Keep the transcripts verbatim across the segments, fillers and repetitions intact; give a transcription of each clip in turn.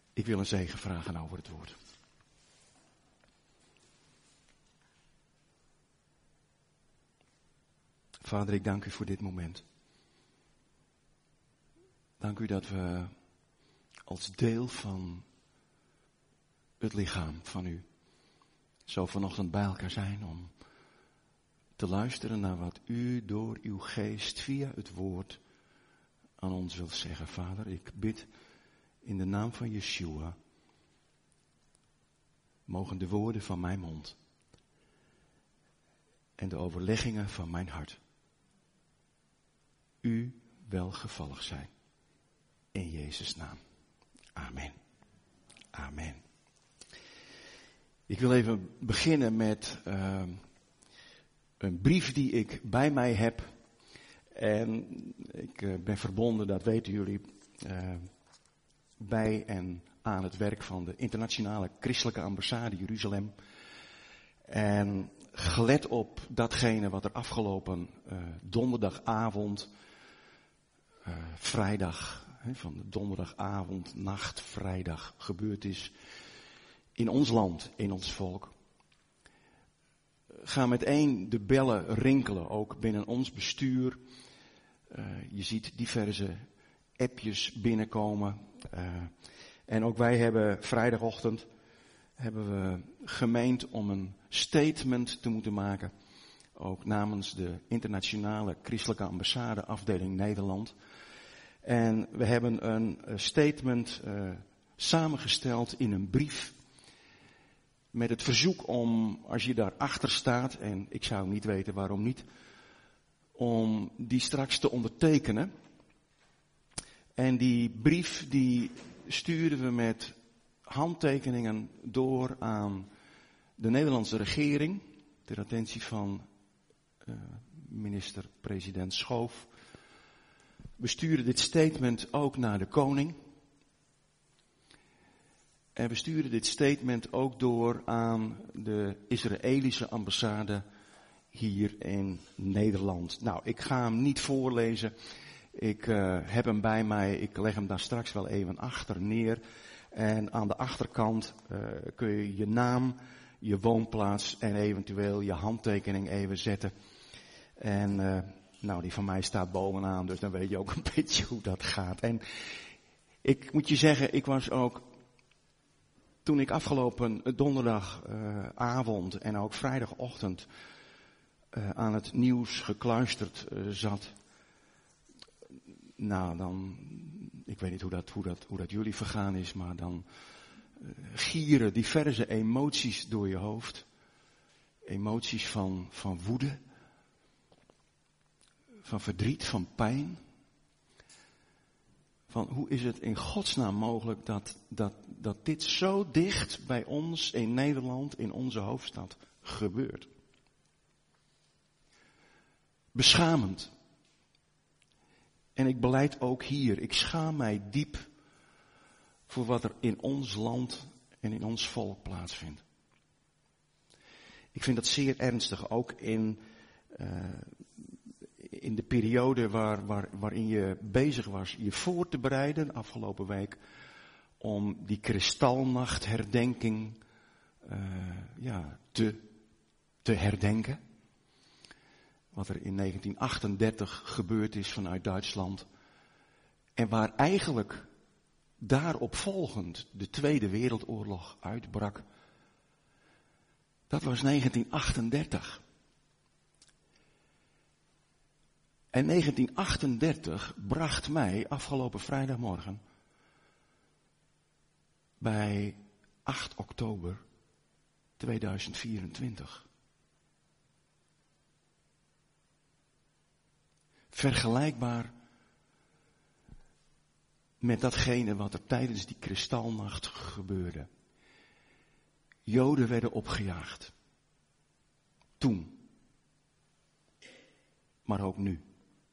Ik wil een zegen vragen over het woord. Vader, ik dank u voor dit moment. Dank u dat we als deel van het lichaam van u zo vanochtend bij elkaar zijn om te luisteren naar wat u door uw geest via het woord aan ons wilt zeggen. Vader, ik bid in de naam van Yeshua, mogen de woorden van mijn mond en de overleggingen van mijn hart u welgevallig zijn. In Jezus' naam. Amen. Amen. Ik wil even beginnen met uh, een brief die ik bij mij heb. En ik uh, ben verbonden, dat weten jullie, uh, bij en aan het werk van de internationale christelijke ambassade Jeruzalem. En gelet op datgene wat er afgelopen uh, donderdagavond, uh, vrijdag, he, van de donderdagavond, nacht, vrijdag gebeurd is in ons land, in ons volk. Gaan meteen de bellen rinkelen, ook binnen ons bestuur. Uh, je ziet diverse appjes binnenkomen. Uh, en ook wij hebben vrijdagochtend hebben we gemeend om een statement te moeten maken. Ook namens de internationale christelijke ambassade afdeling Nederland. En we hebben een statement uh, samengesteld in een brief. Met het verzoek om, als je daarachter staat, en ik zou niet weten waarom niet, om die straks te ondertekenen. En die brief die stuurden we met handtekeningen door aan de Nederlandse regering, ter attentie van uh, minister-president Schoof. We sturen dit statement ook naar de koning. En we sturen dit statement ook door aan de Israëlische ambassade hier in Nederland. Nou, ik ga hem niet voorlezen. Ik uh, heb hem bij mij. Ik leg hem daar straks wel even achter neer. En aan de achterkant uh, kun je je naam, je woonplaats en eventueel je handtekening even zetten. En uh, nou, die van mij staat bovenaan, dus dan weet je ook een beetje hoe dat gaat. En ik moet je zeggen, ik was ook, toen ik afgelopen donderdagavond uh, en ook vrijdagochtend uh, aan het nieuws gekluisterd uh, zat. Nou, dan, ik weet niet hoe dat, hoe dat, hoe dat jullie vergaan is, maar dan uh, gieren diverse emoties door je hoofd. Emoties van, van woede, van verdriet, van pijn. Van hoe is het in godsnaam mogelijk dat, dat, dat dit zo dicht bij ons in Nederland, in onze hoofdstad, gebeurt. Beschamend. En ik belijd ook hier, ik schaam mij diep voor wat er in ons land en in ons volk plaatsvindt. Ik vind dat zeer ernstig, ook in, uh, in de periode waar, waar, waarin je bezig was je voor te bereiden, afgelopen week, om die kristalnachtherdenking uh, ja, te, te herdenken. Wat er in negentien achtendertig gebeurd is vanuit Duitsland. En waar eigenlijk daarop volgend de Tweede Wereldoorlog uitbrak. Dat was negentien achtendertig. En negentien achtendertig bracht mij afgelopen vrijdagmorgen bij acht oktober tweeduizend vierentwintig. Vergelijkbaar met datgene wat er tijdens die kristalnacht gebeurde. Joden werden opgejaagd. Toen. Maar ook nu.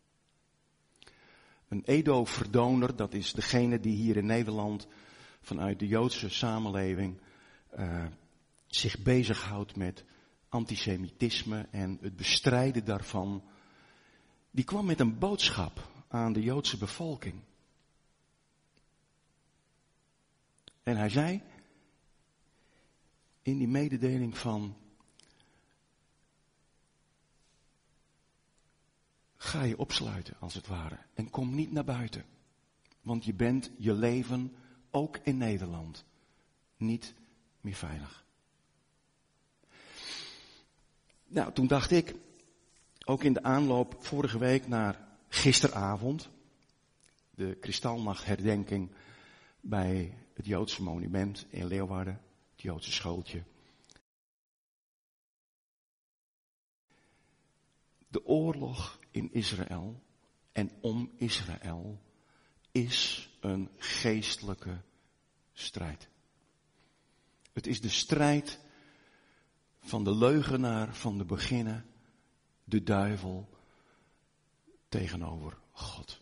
Een Edo-verdoner, dat is degene die hier in Nederland vanuit de Joodse samenleving uh, zich bezighoudt met antisemitisme en het bestrijden daarvan. Die kwam met een boodschap aan de Joodse bevolking. En hij zei in die mededeling van, ga je opsluiten als het ware en kom niet naar buiten. Want je bent je leven, ook in Nederland, niet meer veilig. Nou, toen dacht ik, ook in de aanloop vorige week naar gisteravond, de Kristalnachtherdenking bij het Joodse monument in Leeuwarden, het Joodse schooltje. De oorlog in Israël en om Israël is een geestelijke strijd. Het is de strijd van de leugenaar van de beginnen, de duivel, tegenover God.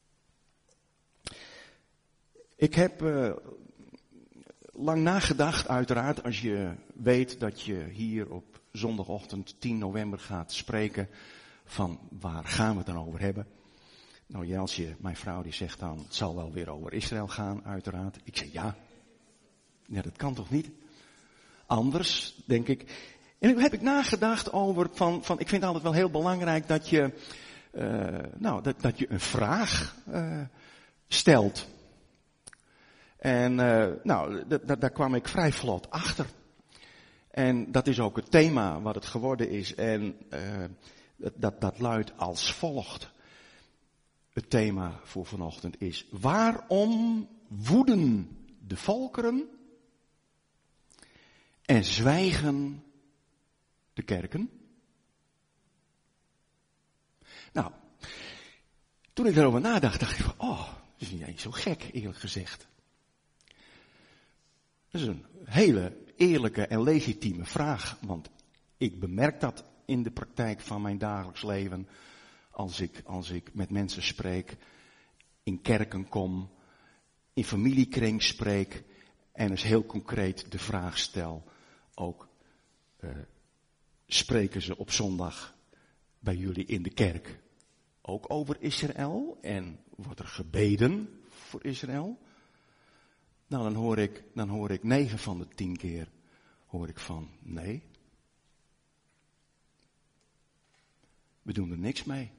Ik heb uh, lang nagedacht, uiteraard, als je weet dat je hier op zondagochtend tien november gaat spreken, van waar gaan we het dan over hebben? Nou Jelsje, mijn vrouw, die zegt dan, het zal wel weer over Israël gaan, uiteraard. Ik zeg ja. Ja, dat kan toch niet? Anders, denk ik. En toen heb ik nagedacht over, van, van ik vind het altijd wel heel belangrijk dat je, uh, nou, dat, dat je een vraag uh, stelt. En uh, nou, d- d- daar kwam ik vrij vlot achter. En dat is ook het thema wat het geworden is. En uh, dat, dat luidt als volgt. Het thema voor vanochtend is, waarom woeden de volkeren en zwijgen de kerken? Nou, toen ik daarover nadacht, dacht ik van, oh, dat is niet eens zo gek, eerlijk gezegd. Dat is een hele eerlijke en legitieme vraag, want ik bemerk dat in de praktijk van mijn dagelijks leven, als ik, als ik met mensen spreek, in kerken kom, in familiekring spreek en dus heel concreet de vraag stel, ook uh, spreken ze op zondag bij jullie in de kerk ook over Israël en wordt er gebeden voor Israël? Nou, dan hoor ik, dan hoor ik negen van de tien keer, hoor ik van, nee. We doen er niks mee.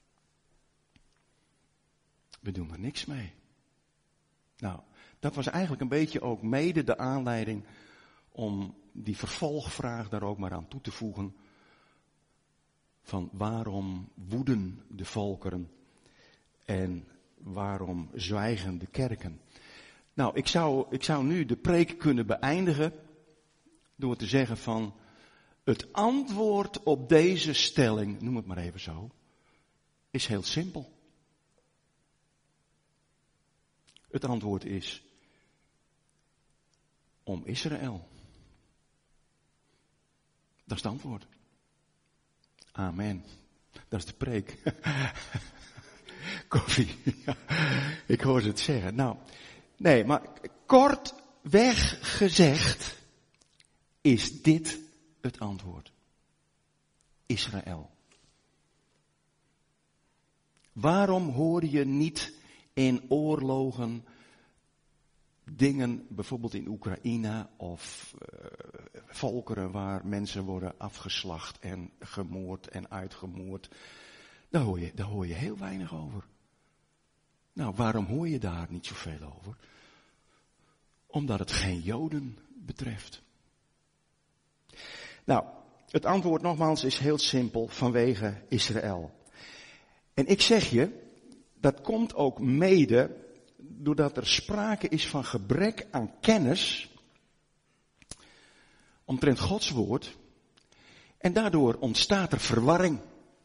We doen er niks mee. Nou, dat was eigenlijk een beetje ook mede de aanleiding om die vervolgvraag daar ook maar aan toe te voegen. Van waarom woeden de volkeren en waarom zwijgen de kerken? Nou, ik zou, ik zou nu de preek kunnen beëindigen door te zeggen van het antwoord op deze stelling, noem het maar even zo, is heel simpel. Het antwoord is om Israël. Dat is het antwoord. Amen. Dat is de preek. Koffie. Ja, ik hoor ze het zeggen. Nou, nee, maar kortweg gezegd is dit het antwoord. Israël. Waarom hoor je niet in oorlogen dingen, bijvoorbeeld in Oekraïne of uh, volkeren waar mensen worden afgeslacht en gemoord en uitgemoord. Daar hoor je, daar hoor je heel weinig over. Nou, waarom hoor je daar niet zoveel over? Omdat het geen Joden betreft. Nou, het antwoord nogmaals is heel simpel, vanwege Israël. En ik zeg je, dat komt ook mede doordat er sprake is van gebrek aan kennis omtrent Gods woord. En daardoor ontstaat er verwarring.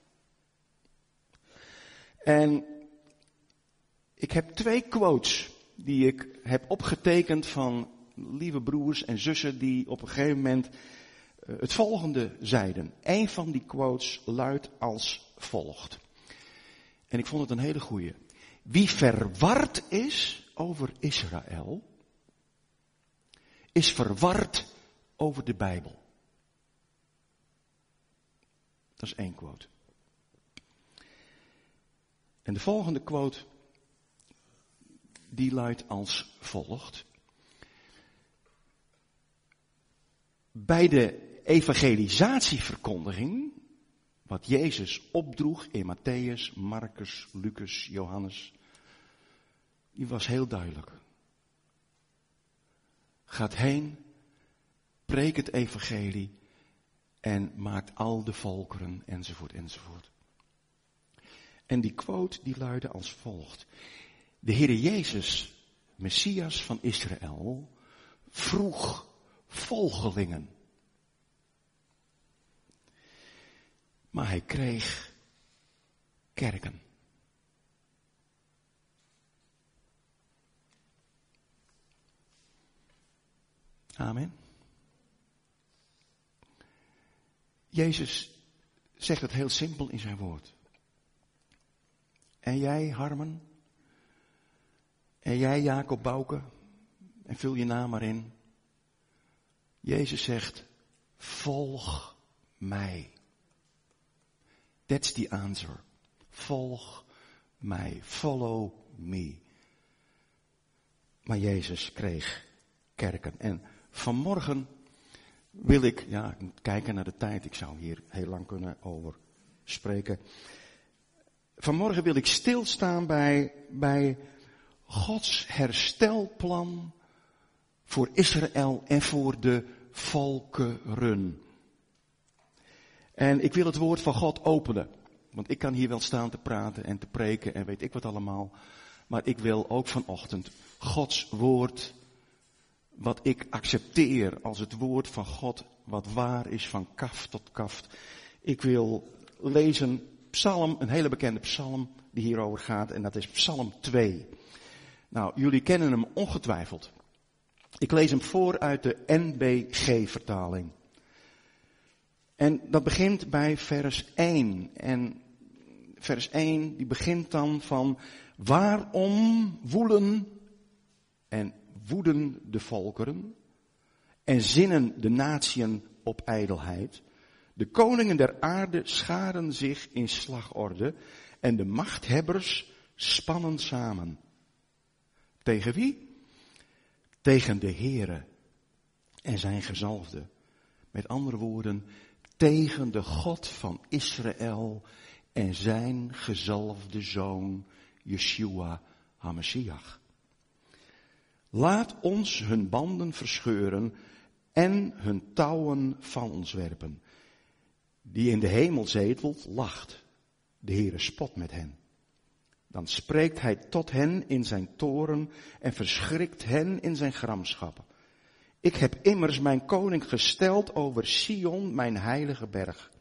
En ik heb twee quotes die ik heb opgetekend van lieve broers en zussen die op een gegeven moment het volgende zeiden. Eén van die quotes luidt als volgt. En ik vond het een hele goeie. Wie verward is over Israël, is verward over de Bijbel. Dat is één quote. En de volgende quote, die luidt als volgt. Bij de evangelisatieverkondiging, wat Jezus opdroeg in Matthäus, Marcus, Lucas, Johannes, die was heel duidelijk. Gaat heen, preek het evangelie en maakt al de volkeren, enzovoort, enzovoort. En die quote die luidde als volgt. De Heere Jezus, Messias van Israël, vroeg volgelingen. Maar hij kreeg kerken. Amen. Jezus zegt het heel simpel in zijn woord. En jij, Harmen? En jij, Jacob Bouke? En vul je naam maar in. Jezus zegt, volg mij. That's the answer. Volg mij. Follow me. Maar Jezus kreeg kerken. En vanmorgen wil ik, ja, kijken naar de tijd. Ik zou hier heel lang kunnen over spreken. Vanmorgen wil ik stilstaan bij, bij Gods herstelplan voor Israël en voor de volkeren. En ik wil het woord van God openen. Want ik kan hier wel staan te praten en te preken en weet ik wat allemaal. Maar ik wil ook vanochtend Gods woord, wat ik accepteer als het woord van God, wat waar is van kaft tot kaft. Ik wil lezen psalm, een hele bekende psalm die hierover gaat en dat is psalm twee. Nou, jullie kennen hem ongetwijfeld. Ik lees hem voor uit de N B G-vertaling. En dat begint bij vers één. En vers één, die begint dan van, waarom woelen en woeden de volkeren en zinnen de natieën op ijdelheid. De koningen der aarde scharen zich in slagorde en de machthebbers spannen samen. Tegen wie? Tegen de Heere en zijn gezalfde. Met andere woorden, tegen de God van Israël en zijn gezalfde zoon, Yeshua HaMashiach. Laat ons hun banden verscheuren en hun touwen van ons werpen. Die in de hemel zetelt, lacht. De Heere spot met hen. Dan spreekt hij tot hen in zijn toren en verschrikt hen in zijn gramschap. Ik heb immers mijn koning gesteld over Sion, mijn heilige berg.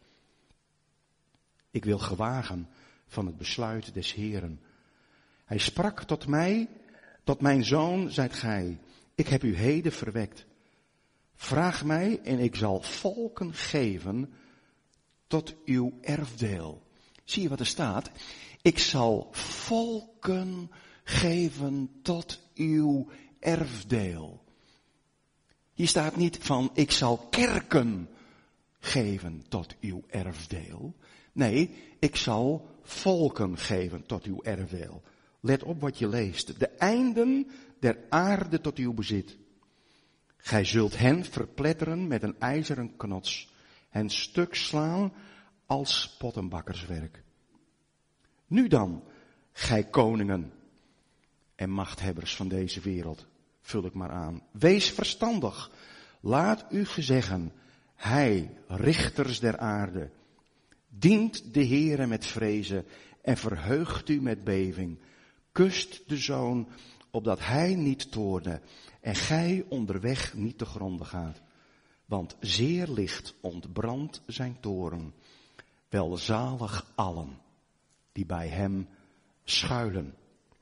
Ik wil gewagen van het besluit des Heeren. Hij sprak tot mij, tot mijn zoon zijt gij. Ik heb u heden verwekt. Vraag mij en ik zal volken geven tot uw erfdeel. Zie je wat er staat? Ik zal volken geven tot uw erfdeel. Hier staat niet van, ik zal kerken geven tot uw erfdeel. Nee, ik zal volken geven tot uw erfdeel. Let op wat je leest. De einden der aarde tot uw bezit. Gij zult hen verpletteren met een ijzeren knots. Hen stuk slaan als pottenbakkerswerk. Nu dan, gij koningen en machthebbers van deze wereld, vul ik maar aan. Wees verstandig. Laat u gezeggen, hij, richters der aarde, dient de Heere met vrezen en verheugt u met beving. Kust de zoon, opdat hij niet toorne en gij onderweg niet te gronde gaat. Want zeer licht ontbrandt zijn toren. Welzalig allen die bij hem schuilen.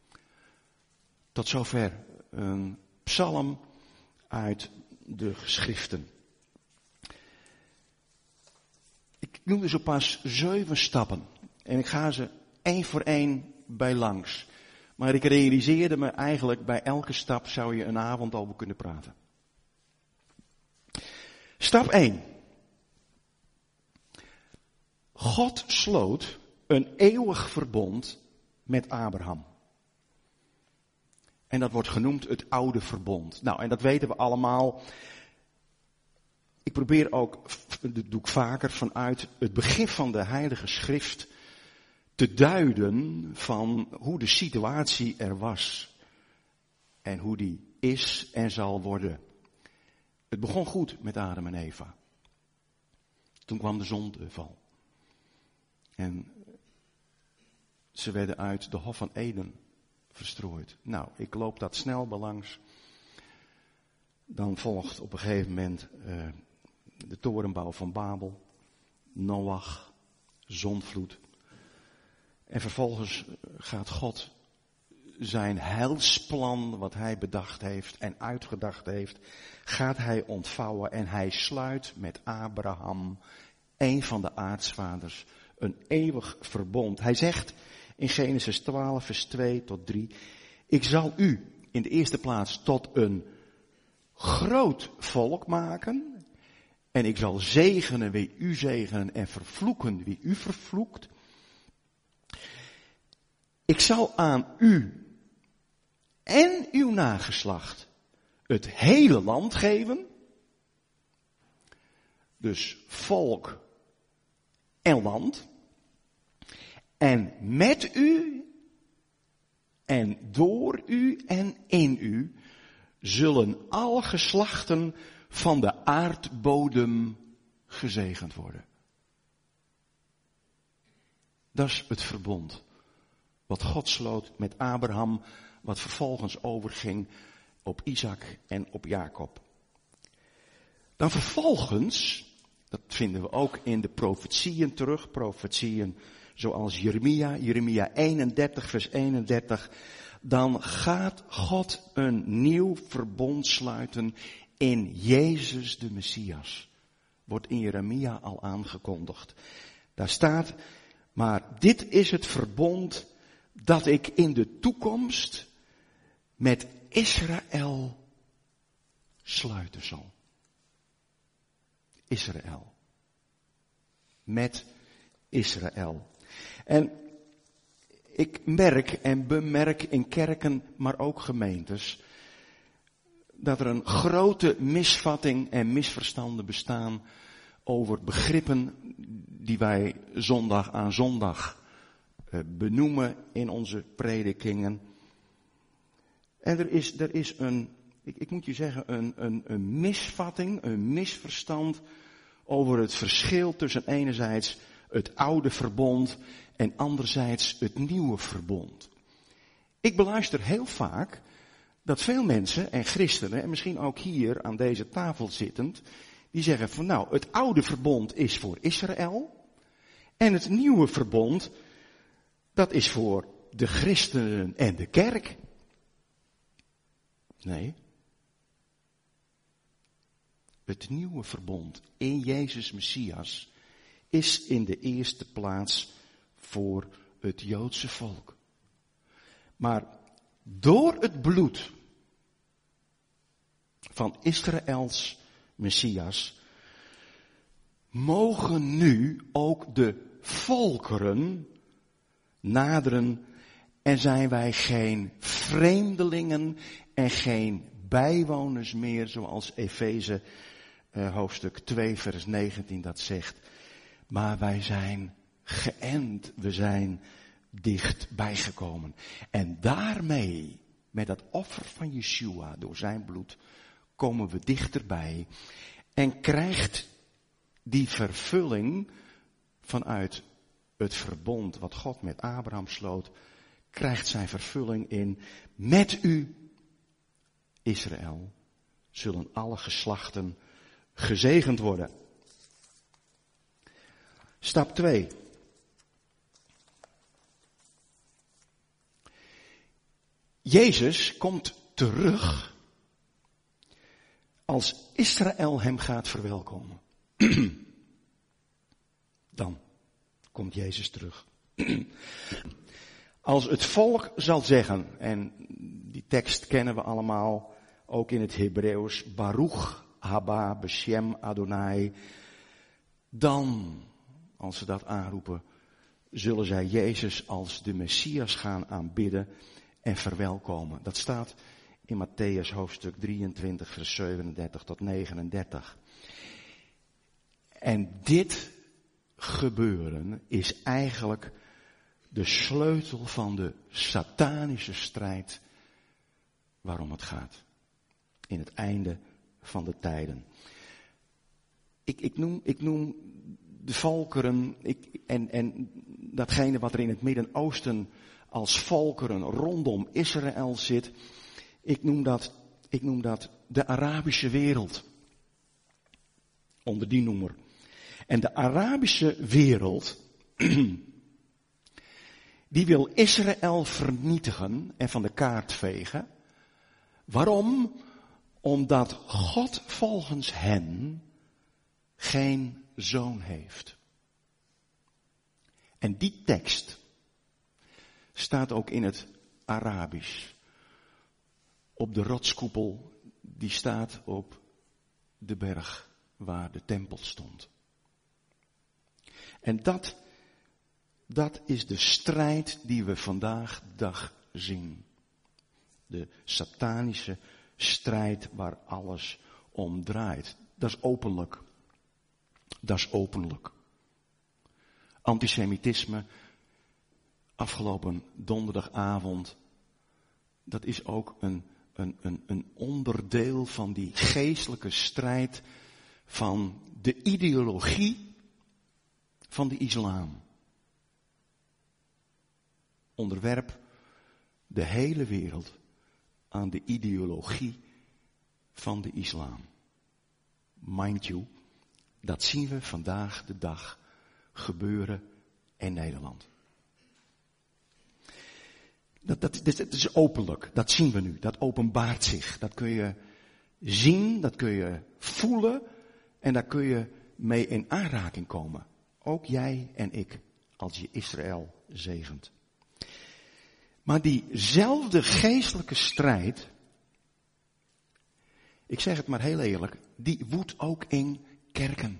Tot zover een psalm uit de geschriften. Ik noemde zo pas zeven stappen. En ik ga ze één voor één bij langs. Maar ik realiseerde me eigenlijk, bij elke stap zou je een avond over kunnen praten. Stap één. God sloot een eeuwig verbond met Abraham. En dat wordt genoemd het oude verbond. Nou, en dat weten we allemaal. Ik probeer ook, dat doe ik vaker, vanuit het begin van de Heilige Schrift te duiden van hoe de situatie er was. En hoe die is en zal worden. Het begon goed met Adam en Eva. Toen kwam de zondeval. En ze werden uit de Hof van Eden verstrooid. Nou, ik loop dat snel belangs. Dan volgt op een gegeven moment uh, de torenbouw van Babel, Noach, zondvloed. En vervolgens gaat God zijn heilsplan, wat hij bedacht heeft en uitgedacht heeft, gaat hij ontvouwen en hij sluit met Abraham, een van de aartsvaders, een eeuwig verbond. Hij zegt in Genesis twaalf, vers twee tot drie, ik zal u in de eerste plaats tot een groot volk maken en ik zal zegenen wie u zegenen en vervloeken wie u vervloekt. Ik zal aan u en uw nageslacht het hele land geven. Dus volk en land. En met u en door u en in u zullen alle geslachten van de aardbodem gezegend worden. Dat is het verbond wat God sloot met Abraham, wat vervolgens overging op Isaac en op Jacob. Dan vervolgens, dat vinden we ook in de profetieën terug, profetieën zoals Jeremia, Jeremia eenendertig vers eenendertig, dan gaat God een nieuw verbond sluiten in Jezus de Messias. Wordt in Jeremia al aangekondigd. Daar staat, maar dit is het verbond dat ik in de toekomst met Israël sluiten zal. Israël. Met Israël. En ik merk en bemerk in kerken, maar ook gemeentes, dat er een grote misvatting en misverstanden bestaan over begrippen die wij zondag aan zondag benoemen in onze predikingen. En er is, er is een, ik, ik moet je zeggen, een, een, een misvatting, een misverstand over het verschil tussen enerzijds het oude verbond en anderzijds het nieuwe verbond. Ik beluister heel vaak dat veel mensen en christenen, en misschien ook hier aan deze tafel zittend, die zeggen van nou, het oude verbond is voor Israël en het nieuwe verbond, dat is voor de christenen en de kerk. Nee. Het nieuwe verbond in Jezus Messias is in de eerste plaats voor het Joodse volk. Maar door het bloed van Israëls Messias mogen nu ook de volkeren naderen en zijn wij geen vreemdelingen en geen bijwoners meer, zoals Efeze uh, hoofdstuk twee vers negentien dat zegt. Maar wij zijn geënt, we zijn dichtbij gekomen. En daarmee, met dat offer van Yeshua door zijn bloed, komen we dichterbij en krijgt die vervulling vanuit het verbond wat God met Abraham sloot, krijgt zijn vervulling in met u, Israël, zullen alle geslachten gezegend worden. Stap twee. Jezus komt terug als Israël hem gaat verwelkomen. Dan komt Jezus terug. Als het volk zal zeggen, en die tekst kennen we allemaal, ook in het Hebreeuws, Baruch haba beshem Adonai, dan, als ze dat aanroepen, zullen zij Jezus als de Messias gaan aanbidden en verwelkomen. Dat staat in Matthäus hoofdstuk drieëntwintig vers zevenendertig tot negenendertig. En dit gebeuren is eigenlijk de sleutel van de satanische strijd waarom het gaat. In het einde van de tijden. Ik, ik, noem, ik noem de volkeren ik, en, en datgene wat er in het Midden-Oosten als volkeren rondom Israël zit. Ik noem dat, ik noem dat de Arabische wereld. Onder die noemer. En de Arabische wereld, die wil Israël vernietigen en van de kaart vegen. Waarom? Omdat God volgens hen geen zoon heeft. En die tekst staat ook in het Arabisch. Op de rotskoepel die staat op de berg waar de tempel stond. En dat, dat is de strijd die we vandaag de dag zien. De satanische strijd waar alles om draait. Dat is openlijk. Dat is openlijk. Antisemitisme, afgelopen donderdagavond, dat is ook een, een, een, een onderdeel van die geestelijke strijd van de ideologie van de islam. Onderwerp de hele wereld aan de ideologie van de islam. Mind you, dat zien we vandaag de dag gebeuren in Nederland. Dat, dat, dat, dat is openlijk, dat zien we nu, dat openbaart zich. Dat kun je zien, dat kun je voelen en daar kun je mee in aanraking komen. Ook jij en ik, als je Israël zegent. Maar diezelfde geestelijke strijd, ik zeg het maar heel eerlijk, die woedt ook in kerken.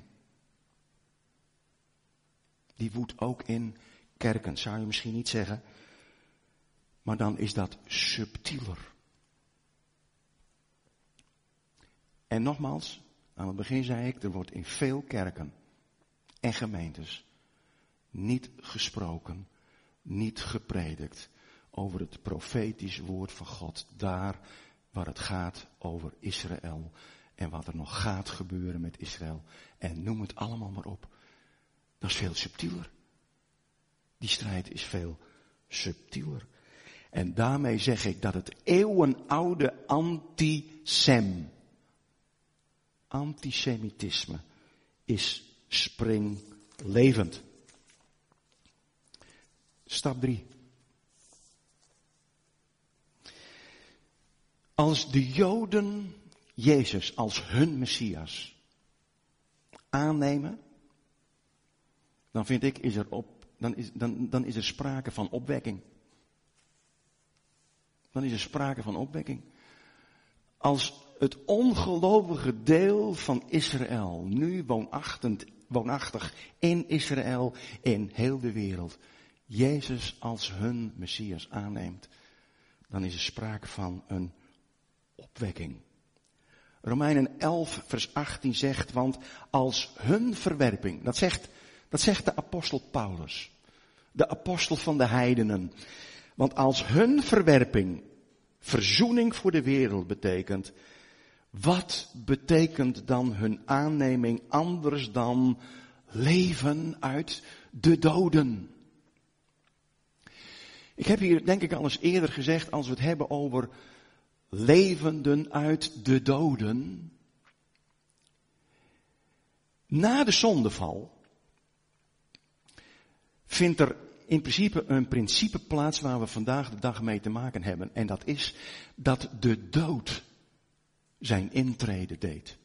Die woedt ook in kerken, zou je misschien niet zeggen. Maar dan is dat subtieler. En nogmaals, aan het begin zei ik, er wordt in veel kerken en gemeentes niet gesproken, niet gepredikt over het profetisch woord van God. Daar waar het gaat over Israël en wat er nog gaat gebeuren met Israël. En noem het allemaal maar op. Dat is veel subtieler. Die strijd is veel subtieler. En daarmee zeg ik dat het eeuwenoude antisem, antisemitisme, is springlevend. Stap drie. Als de Joden Jezus als hun Messias aannemen, dan vind ik, is er op, dan is, dan, dan is er sprake van opwekking. Dan is er sprake van opwekking. Als het ongelovige deel van Israël, nu woonachtend, woonachtig in Israël, in heel de wereld, Jezus als hun Messias aanneemt, dan is er sprake van een opwekking. Romeinen elf vers achttien zegt, want als hun verwerping, dat zegt, dat zegt de apostel Paulus, de apostel van de heidenen, want als hun verwerping verzoening voor de wereld betekent, wat betekent dan hun aanneming anders dan leven uit de doden? Ik heb hier denk ik al eens eerder gezegd, als we het hebben over levenden uit de doden. Na de zondeval vindt er in principe een principe plaats waar we vandaag de dag mee te maken hebben. En dat is dat de dood zijn intrede deed.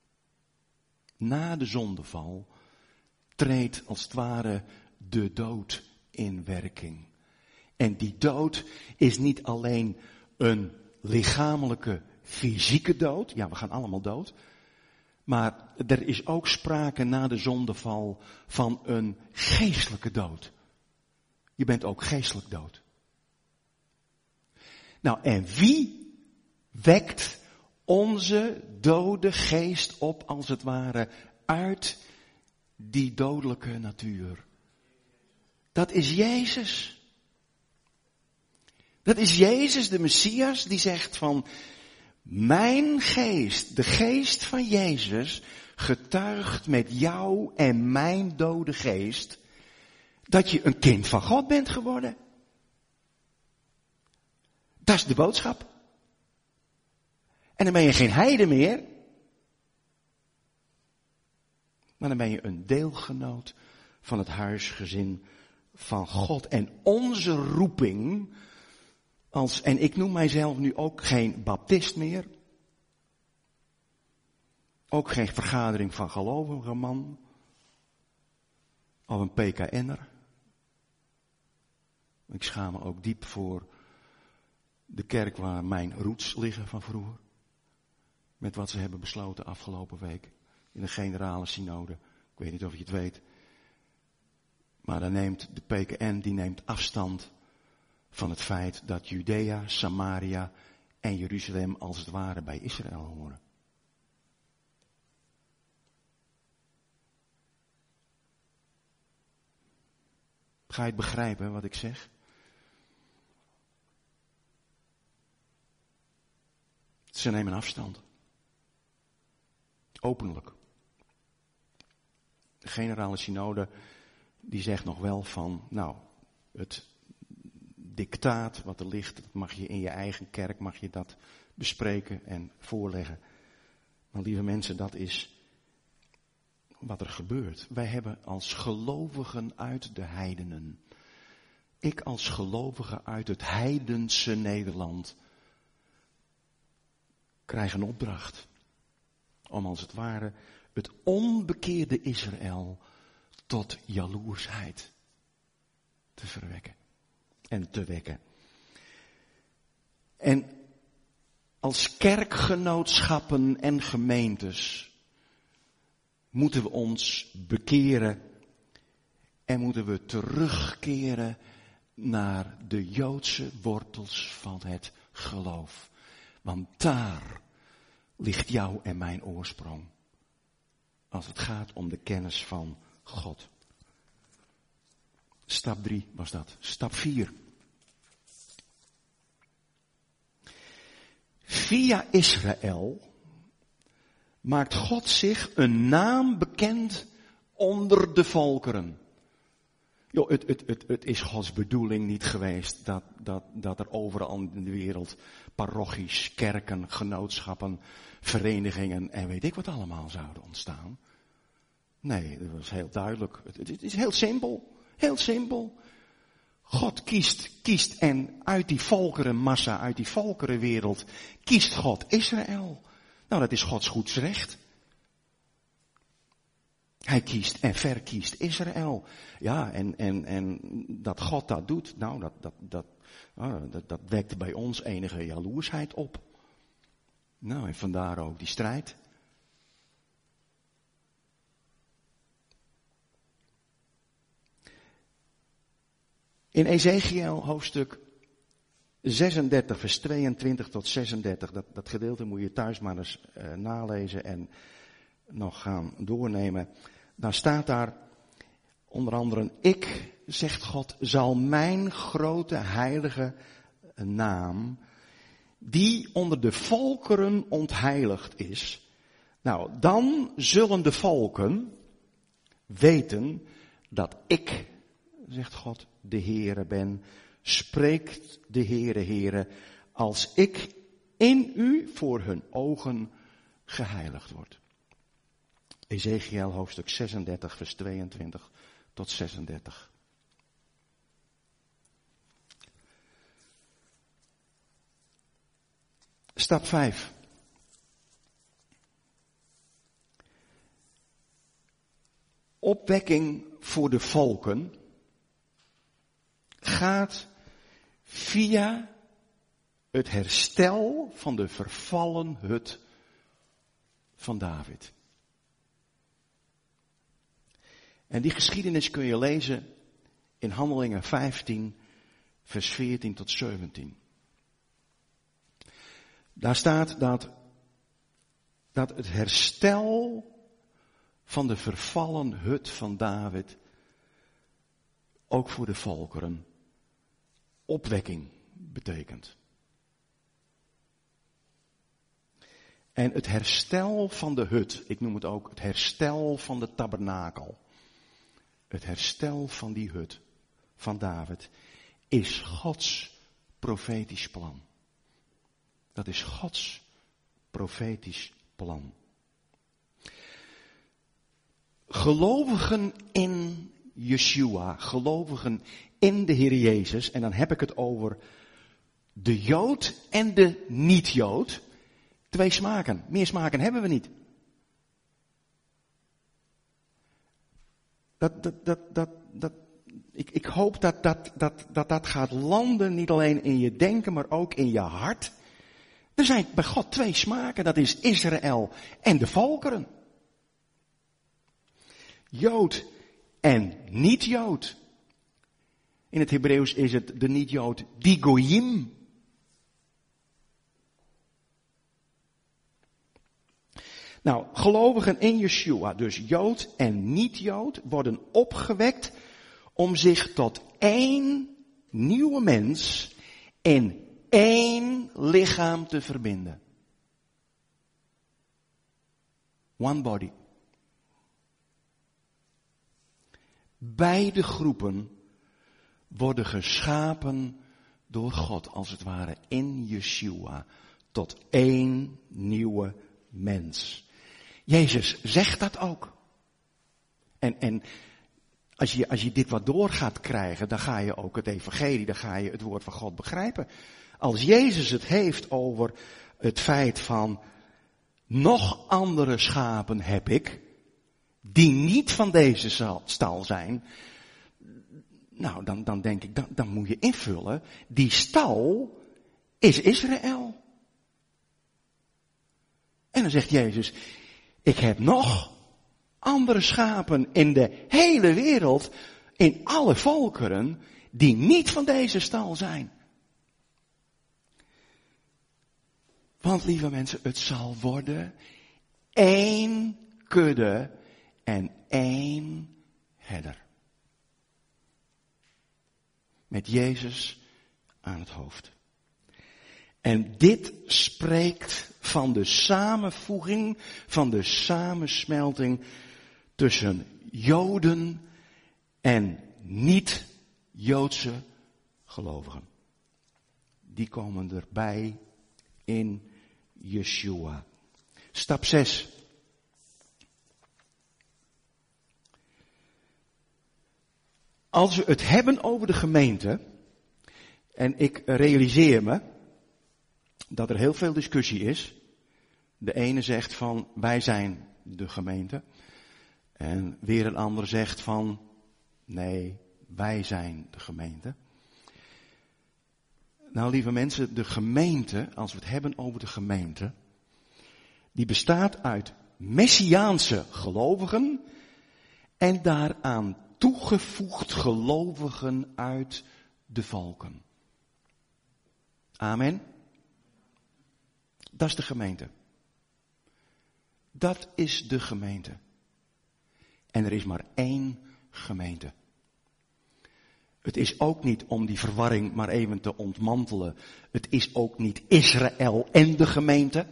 Na de zondeval treedt als het ware de dood in werking. En die dood is niet alleen een lichamelijke, fysieke dood. Ja, we gaan allemaal dood. Maar er is ook sprake na de zondeval van een geestelijke dood. Je bent ook geestelijk dood. Nou, en wie wekt onze dode geest op, als het ware, uit die dodelijke natuur. Dat is Jezus. Dat is Jezus, de Messias, die zegt van, mijn geest, de geest van Jezus, getuigt met jou en mijn dode geest, dat je een kind van God bent geworden. Dat is de boodschap. En dan ben je geen heide meer, maar dan ben je een deelgenoot van het huisgezin van God. En onze roeping, als, en ik noem mijzelf nu ook geen baptist meer, ook geen vergadering van gelovige man, of een P K N'er. Ik schaam me ook diep voor de kerk waar mijn roots liggen van vroeger. Met wat ze hebben besloten afgelopen week in de generale synode. Ik weet niet of je het weet. Maar dan neemt de P K N, die neemt afstand van het feit dat Judea, Samaria en Jeruzalem als het ware bij Israël horen. Ga je het begrijpen wat ik zeg? Ze nemen afstand. Openlijk. De generale synode die zegt nog wel van, nou, het dictaat wat er ligt, dat mag je in je eigen kerk, mag je dat bespreken en voorleggen. Maar lieve mensen, dat is wat er gebeurt. Wij hebben als gelovigen uit de heidenen, ik als gelovige uit het heidense Nederland, krijg een opdracht om als het ware het onbekeerde Israël tot jaloersheid te verwekken en te wekken. En als kerkgenootschappen en gemeentes moeten we ons bekeren en moeten we terugkeren naar de Joodse wortels van het geloof. Want daar ligt jouw en mijn oorsprong. Als het gaat om de kennis van God. Stap drie was dat. Stap vier. Via Israël maakt God zich een naam bekend onder de volkeren. Jo, het, het, het, het is Gods bedoeling niet geweest dat, dat, dat er overal in de wereld parochies, kerken, genootschappen, verenigingen en weet ik wat allemaal zouden ontstaan. Nee, dat was heel duidelijk. Het, het is heel simpel. Heel simpel. God kiest, kiest en uit die volkerenmassa, uit die volkerenwereld, kiest God Israël. Nou, dat is Gods goeds recht. Hij kiest en verkiest Israël. Ja, en, en, en dat God dat doet, nou, dat, dat, dat, oh, dat, dat wekt bij ons enige jaloersheid op. Nou, en vandaar ook die strijd. In Ezechiël hoofdstuk zesendertig, vers tweeëntwintig tot zesendertig, dat, dat gedeelte moet je thuis maar eens uh, nalezen en nog gaan doornemen. Dan staat daar onder andere, ik, zegt God, zal mijn grote heilige naam, die onder de volkeren ontheiligd is. Nou, dan zullen de volken weten dat ik, zegt God, de Heere ben, spreekt de Heere, Heere, als ik in u voor hun ogen geheiligd word. Ezechiël hoofdstuk zesendertig, vers tweeëntwintig tot zesendertig. Stap vijf. Opwekking voor de volken gaat via het herstel van de vervallen hut van David. En die geschiedenis kun je lezen in Handelingen vijftien, vers veertien tot zeventien. Daar staat dat, dat het herstel van de vervallen hut van David, ook voor de volkeren, opwekking betekent. En het herstel van de hut, ik noem het ook het herstel van de tabernakel. Het herstel van die hut van David is Gods profetisch plan. Dat is Gods profetisch plan. Gelovigen in Yeshua, gelovigen in de Heer Jezus, en dan heb ik het over de Jood en de niet-Jood. Twee smaken. Meer smaken hebben we niet. Dat, dat, dat, dat, dat, ik, ik hoop dat dat, dat, dat dat gaat landen, niet alleen in je denken, maar ook in je hart. Er zijn bij God twee smaken, dat is Israël en de volkeren. Jood en niet-Jood. In het Hebreeuws is het de niet-Jood die goyim. Nou, gelovigen in Yeshua, dus Jood en niet-Jood, worden opgewekt om zich tot één nieuwe mens in één lichaam te verbinden. One body. Beide groepen worden geschapen door God, als het ware, in Yeshua, tot één nieuwe mens. Jezus zegt dat ook. En, en als je, als je dit wat door gaat krijgen, dan ga je ook het evangelie, dan ga je het woord van God begrijpen. Als Jezus het heeft over het feit van, nog andere schapen heb ik, die niet van deze stal zijn, nou dan, dan denk ik, dan, dan moet je invullen, die stal is Israël. En dan zegt Jezus, ik heb nog andere schapen in de hele wereld, in alle volkeren, die niet van deze stal zijn. Want lieve mensen, het zal worden één kudde en één herder. Met Jezus aan het hoofd. En dit spreekt van de samenvoeging, van de samensmelting tussen Joden en niet-Joodse gelovigen. Die komen erbij in Yeshua. Stap zes. Als we het hebben over de gemeente, en ik realiseer me dat er heel veel discussie is. De ene zegt van, wij zijn de gemeente. En weer een ander zegt van, nee, wij zijn de gemeente. Nou, lieve mensen, de gemeente, als we het hebben over de gemeente, die bestaat uit messiaanse gelovigen en daaraan toegevoegd gelovigen uit de volken. Amen. Dat is de gemeente. Dat is de gemeente. En er is maar één gemeente. Het is ook niet, om die verwarring maar even te ontmantelen, het is ook niet Israël en de gemeente.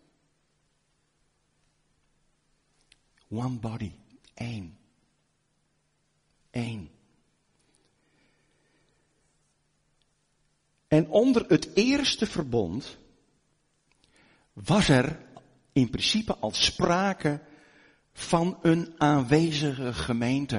One body. Eén. Eén. En onder het eerste verbond was er in principe al sprake van een aanwezige gemeente.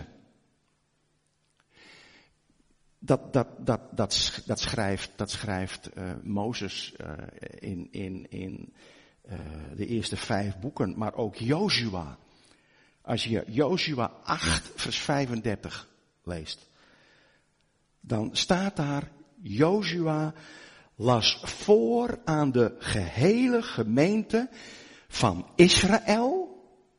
Dat, dat, dat, dat, dat schrijft, dat schrijft uh, Mozes uh, in, in, in uh, de eerste vijf boeken, maar ook Jozua. Als je Jozua acht vers vijfendertig leest, dan staat daar, Jozua las voor aan de gehele gemeente van Israël,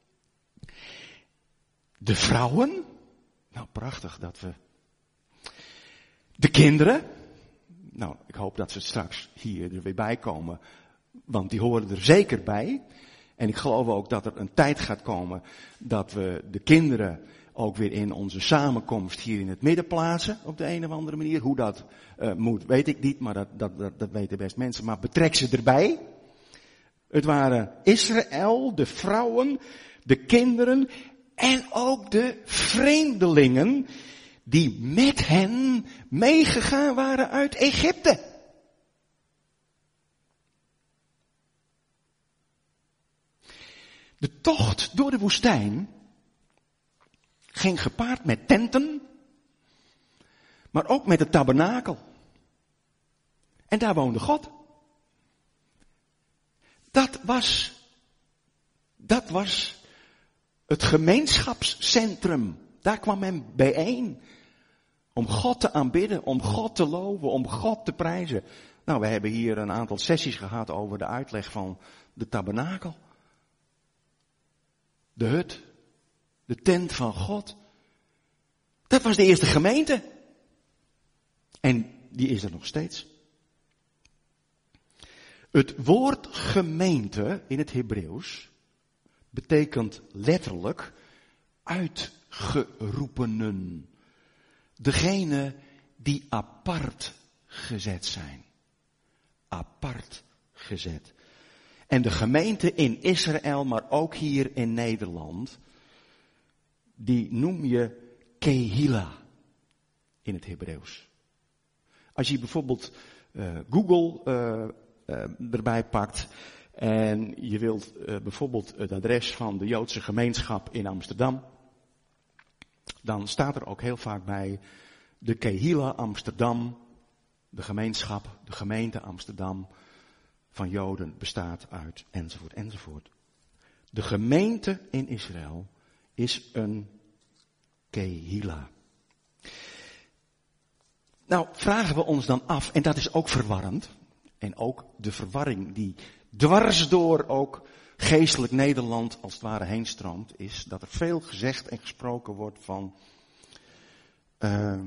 de vrouwen, nou prachtig dat we, de kinderen, nou ik hoop dat ze straks hier er weer bij komen, want die horen er zeker bij, En ik geloof ook dat er een tijd gaat komen dat we de kinderen ook weer in onze samenkomst hier in het midden plaatsen, op de een of andere manier. Hoe dat uh, moet, weet ik niet, maar dat, dat, dat, dat weten best mensen. Maar betrek ze erbij. Het waren Israël, de vrouwen, de kinderen en ook de vreemdelingen die met hen meegegaan waren uit Egypte. De tocht door de woestijn ging gepaard met tenten, maar ook met de tabernakel. En daar woonde God. Dat was, dat was het gemeenschapscentrum. Daar kwam men bijeen. Om God te aanbidden, om God te loven, om God te prijzen. Nou, we hebben hier een aantal sessies gehad over de uitleg van de tabernakel. De hut. De tent van God. Dat was de eerste gemeente. En die is er nog steeds. Het woord gemeente in het Hebreeuws betekent letterlijk uitgeroepenen. Degene die apart gezet zijn. Apart gezet. En de gemeente in Israël, maar ook hier in Nederland, die noem je Kehila in het Hebreeuws. Als je bijvoorbeeld uh, Google uh, uh, erbij pakt en je wilt uh, bijvoorbeeld het adres van de Joodse gemeenschap in Amsterdam, dan staat er ook heel vaak bij de Kehila Amsterdam, de gemeenschap, de gemeente Amsterdam van Joden bestaat uit enzovoort enzovoort. De gemeente in Israël is een Kehila. Nou, vragen we ons dan af, en dat is ook verwarrend, en ook de verwarring die dwars door ook geestelijk Nederland als het ware heen stroomt, is dat er veel gezegd en gesproken wordt van uh,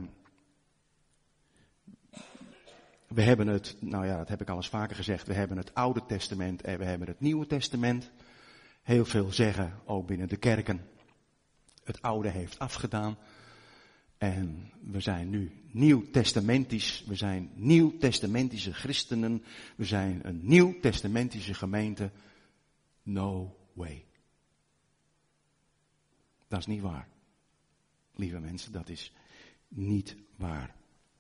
we hebben het, nou ja, dat heb ik al eens vaker gezegd, we hebben het Oude Testament en we hebben het Nieuwe Testament. Heel veel zeggen, ook binnen de kerken, het Oude heeft afgedaan. En we zijn nu nieuw-testamentisch, we zijn nieuw-testamentische christenen, we zijn een nieuw-testamentische gemeente. No way. Dat is niet waar. Lieve mensen, dat is niet waar.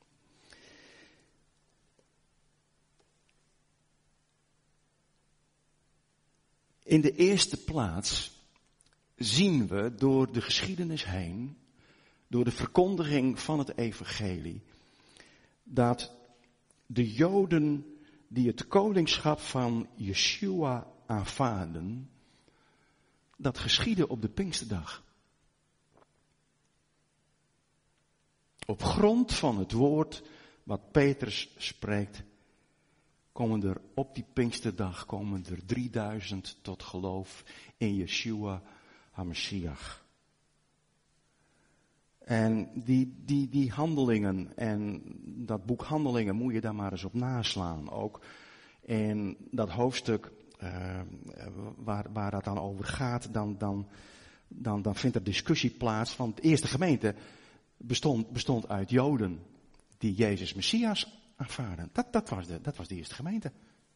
In de eerste plaats zien we door de geschiedenis heen, door de verkondiging van het evangelie, dat de Joden die het koningschap van Yeshua aanvaarden, dat geschiedde op de Pinksterdag. Op grond van het woord wat Petrus spreekt, komen er op die Pinksterdag komen er drieduizend tot geloof in Yeshua HaMashiach. En die, die, die handelingen en dat boek Handelingen moet je daar maar eens op naslaan. Ook in dat hoofdstuk uh, waar, waar dat dan over gaat, dan, dan, dan, dan vindt er discussie plaats. Want de eerste gemeente bestond, bestond uit Joden die Jezus Messias aanvaarden. Dat, dat, was de, dat was de eerste gemeente.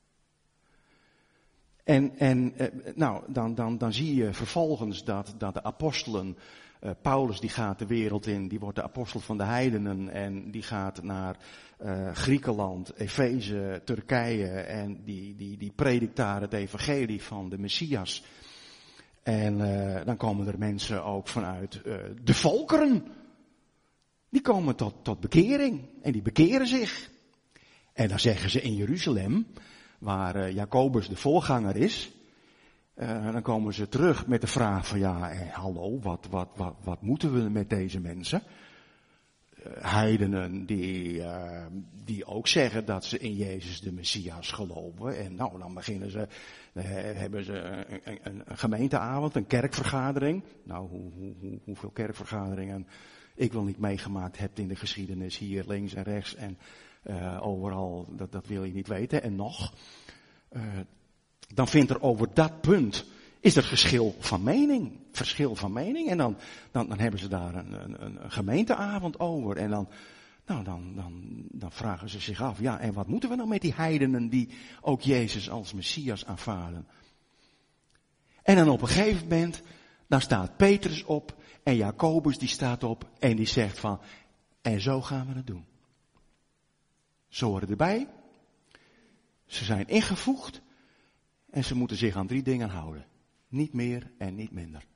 En, en nou, dan, dan, dan zie je vervolgens dat, dat de apostelen, uh, Paulus die gaat de wereld in, die wordt de apostel van de heidenen en die gaat naar uh, Griekenland, Efeze, Turkije en die, die, die predikt daar het evangelie van de Messias. En uh, dan komen er mensen ook vanuit uh, de volkeren. Die komen tot, tot bekering en die bekeren zich. En dan zeggen ze in Jeruzalem, waar uh, Jacobus de voorganger is, uh, dan komen ze terug met de vraag van ja, eh, hallo, wat, wat, wat, wat moeten we met deze mensen? Uh, heidenen die, uh, die ook zeggen dat ze in Jezus de Messias geloven. En nou, dan beginnen ze, uh, hebben ze een, een, een gemeenteavond, een kerkvergadering. Nou, hoe, hoe, hoe, hoeveel kerkvergaderingen ik wel niet meegemaakt heb in de geschiedenis, hier links en rechts en Uh, overal, dat, dat wil je niet weten. En nog, uh, dan vindt er over dat punt is er verschil van mening. Verschil van mening. En dan, dan, dan hebben ze daar een, een, een gemeenteavond over. En dan, nou, dan, dan, dan vragen ze zich af, ja, en wat moeten we nou met die heidenen die ook Jezus als Messias aanvaarden? En dan op een gegeven moment, dan staat Petrus op en Jacobus die staat op en die zegt van, en zo gaan we het doen. Ze horen erbij, ze zijn ingevoegd en ze moeten zich aan drie dingen houden. Niet meer en niet minder.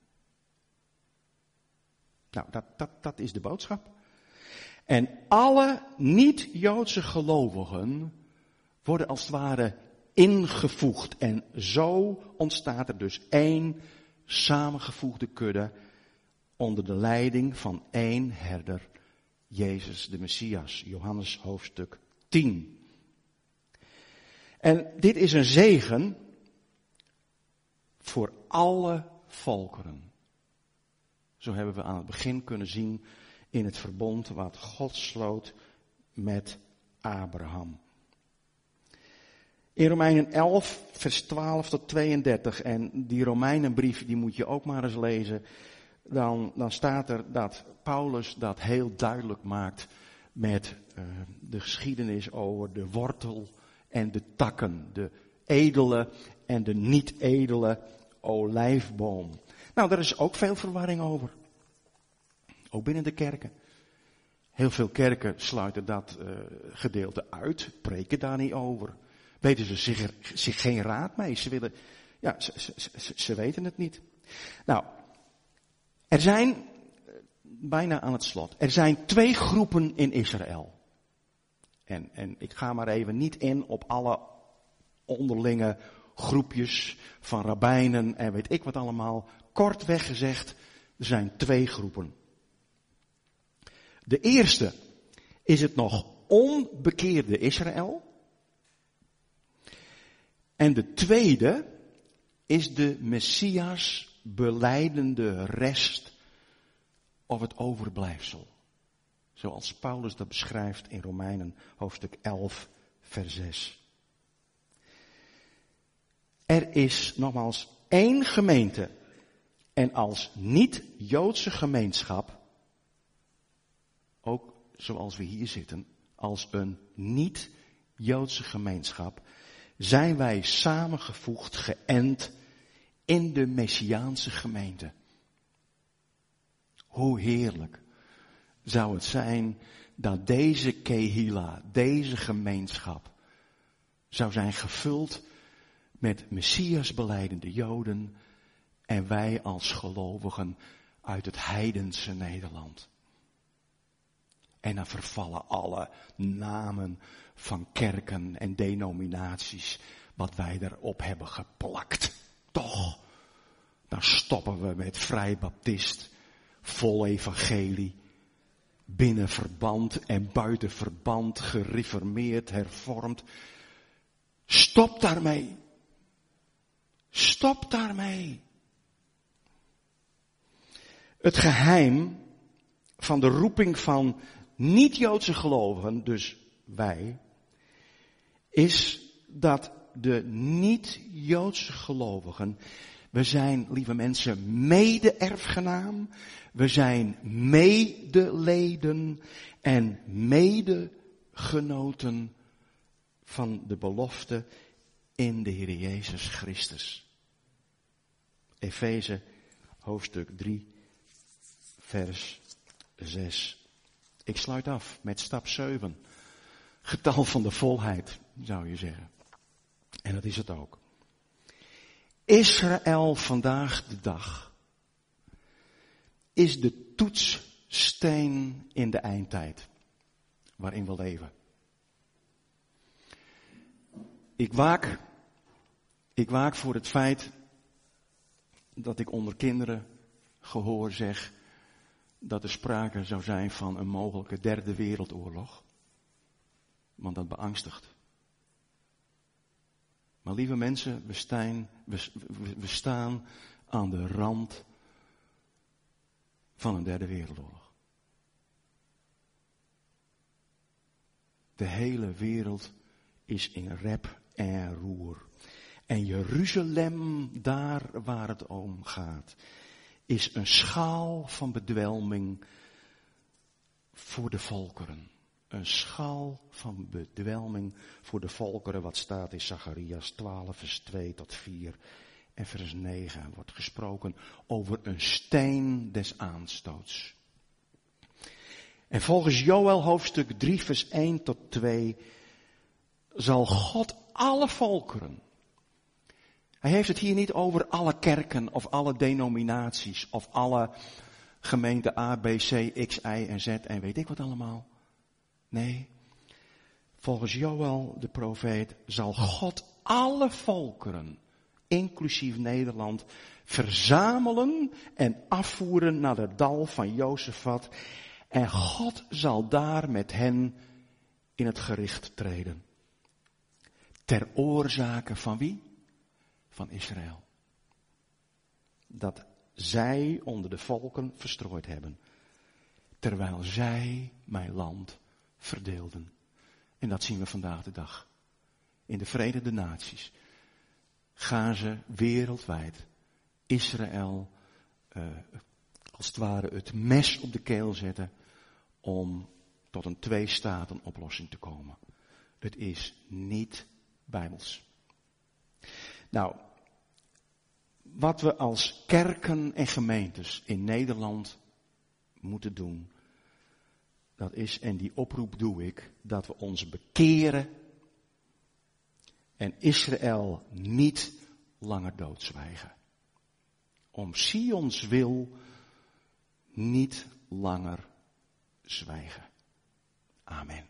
Nou, dat, dat, dat is de boodschap. En alle niet-Joodse gelovigen worden als het ware ingevoegd. En zo ontstaat er dus één samengevoegde kudde onder de leiding van één herder, Jezus de Messias. Johannes hoofdstuk tien. En dit is een zegen voor alle volkeren. Zo hebben we aan het begin kunnen zien in het verbond wat God sloot met Abraham. In Romeinen elf, vers twaalf tot tweeëndertig, en die Romeinenbrief die moet je ook maar eens lezen, dan, dan staat er dat Paulus dat heel duidelijk maakt met uh, de geschiedenis over de wortel en de takken, de edele en de niet edele olijfboom. Nou, daar is ook veel verwarring over. Ook binnen de kerken. Heel veel kerken sluiten dat uh, gedeelte uit, preken daar niet over. Weten ze zich, er, zich geen raad mee. Ze willen, ja, ze, ze, ze, ze weten het niet. Nou, er zijn, bijna aan het slot, er zijn twee groepen in Israël. En, en ik ga maar even niet in op alle onderlinge groepjes van rabbijnen en weet ik wat allemaal. Kortweg gezegd, er zijn twee groepen. De eerste is het nog onbekeerde Israël. En de tweede is de Messias belijdende rest of het overblijfsel. Zoals Paulus dat beschrijft in Romeinen hoofdstuk elf, vers zes. Er is nogmaals één gemeente en als niet-Joodse gemeenschap, ook zoals we hier zitten, als een niet-Joodse gemeenschap, zijn wij samengevoegd, geënt in de Messiaanse gemeente. Hoe heerlijk zou het zijn dat deze kehila, deze gemeenschap, zou zijn gevuld met Messias belijdende Joden en wij als gelovigen uit het heidense Nederland. En dan vervallen alle namen van kerken en denominaties wat wij erop hebben geplakt. Toch, dan stoppen we met Vrij Baptist, vol evangelie, binnen verband en buiten verband, gereformeerd, hervormd. Stop daarmee. Stop daarmee. Het geheim van de roeping van niet-Joodse gelovigen, dus wij, is dat de niet-Joodse gelovigen, we zijn, lieve mensen, mede-erfgenaam, we zijn medeleden en medegenoten van de belofte in de Heer Jezus Christus. Efeze hoofdstuk drie, vers zes. Ik sluit af met stap zeven. Getal van de volheid, zou je zeggen. En dat is het ook. Israël vandaag de dag is de toetssteen in de eindtijd waarin we leven. Ik waak, ik waak voor het feit dat ik onder kinderen gehoor zeg dat er sprake zou zijn van een mogelijke derde wereldoorlog. Want dat beangstigt. Maar lieve mensen, we staan, we, we staan aan de rand van een derde wereldoorlog. De hele wereld is in rep en roer. En Jeruzalem, daar waar het om gaat, is een schaal van bedwelming voor de volkeren. Een schaal van bedwelming voor de volkeren, wat staat in Zacharias twaalf, vers twee tot vier. En vers negen wordt gesproken over een steen des aanstoots. En volgens Joël hoofdstuk drie, vers één tot twee, zal God alle volkeren. Hij heeft het hier niet over alle kerken of alle denominaties of alle gemeenten A, B, C, X, Y en Z en weet ik wat allemaal. Nee, volgens Joël de profeet zal God alle volkeren, inclusief Nederland, verzamelen en afvoeren naar het dal van Jozefat. En God zal daar met hen in het gericht treden. Ter oorzake van wie? Van Israël. Dat zij onder de volken verstrooid hebben. Terwijl zij mijn land verdeelden. En dat zien we vandaag de dag. In de Verenigde Naties gaan ze wereldwijd Israël uh, als het ware het mes op de keel zetten om tot een twee-staten-oplossing te komen. Het is niet bijbels. Nou, wat we als kerken en gemeentes in Nederland moeten doen, dat is, en die oproep doe ik, dat we ons bekeren en Israël niet langer doodzwijgen. Om Sions wil niet langer zwijgen. Amen.